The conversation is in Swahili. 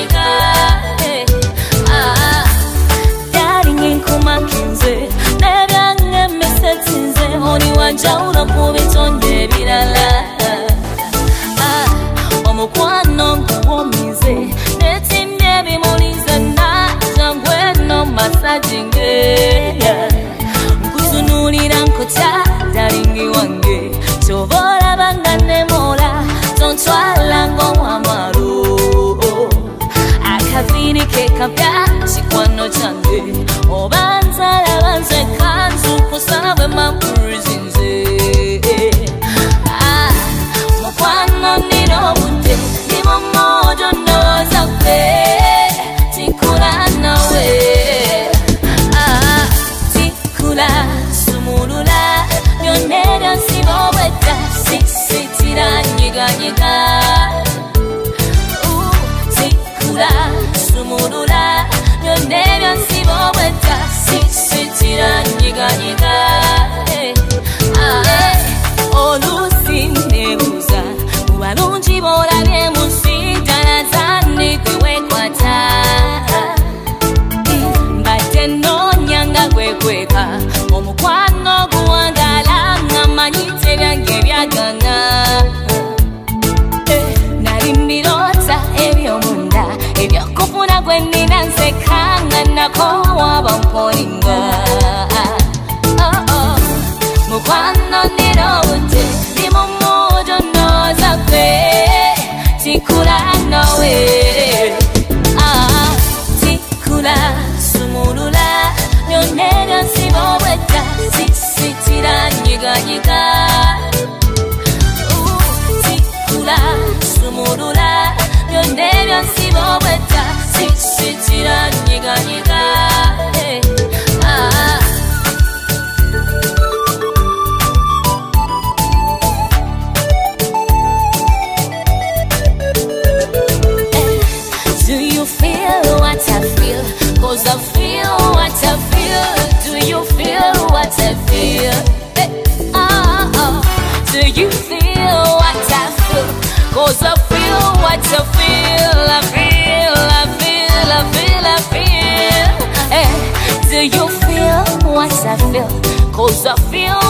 nyiganyika. Darling nkumakinze nebyange mesetinze oli wanjawulo ku bitonde ebirala. Omukwano nkuwomize netimye ebimulize najangweno masajinge. Nkutunulira nkutya dalingi wange tobola bangane mola tontwala ng'omwamalo. Akaviri ke kapya kikwano kyange oba nzala banze kanzu kusabwe mampuzinze. Mukwano nino budde ndi mu mojo ndowooza gwe tikula nawe. Tikula sumulula byonna ebyansiba obwedda sisitira nyiganyika. Tikula sumulula byonna ebyansiba obwedda sisitira nyiganyika. Oluusi nebuuza mu balungi b'olabye mu nsi ddala zange gwe weekwata. Mbadde nnoonya nga gwekweka omukwano guwangaala nga mmanyi tebyange byagana. Nali mbiroota eby'omunda eby'okufuna gwe nnina nseka nga nakoowa bampolinga. Mukwano nino budde ndi mu mojo ndowooza gwe tikula nawe. Tikula sumulula byonna ebyansiba obwedda sisitira nyiganyika. Tikula sumulula byonna ebyansiba obwedda sisitira nyiganyika. Do you feel what I feel? 'Cause I feel what I feel. Do you feel what I feel? Do you feel what I feel? 'Cause I feel what I feel. I feel, I feel, I feel, I feel. Do you feel what I feel? 'Cause I feel